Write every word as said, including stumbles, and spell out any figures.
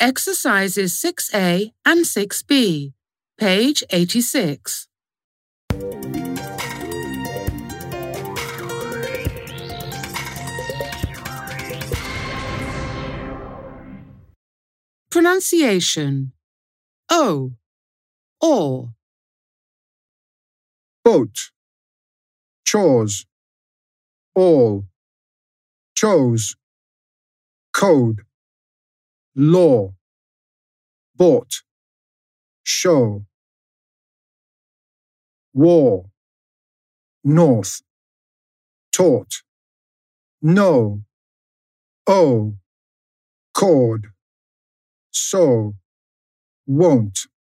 Exercises six A and six B, page eighty-six. Pronunciation. O, or. Boat, chores, all, chose, code, law, bought, show, war, north, taught, know, owe, cord, so, won't.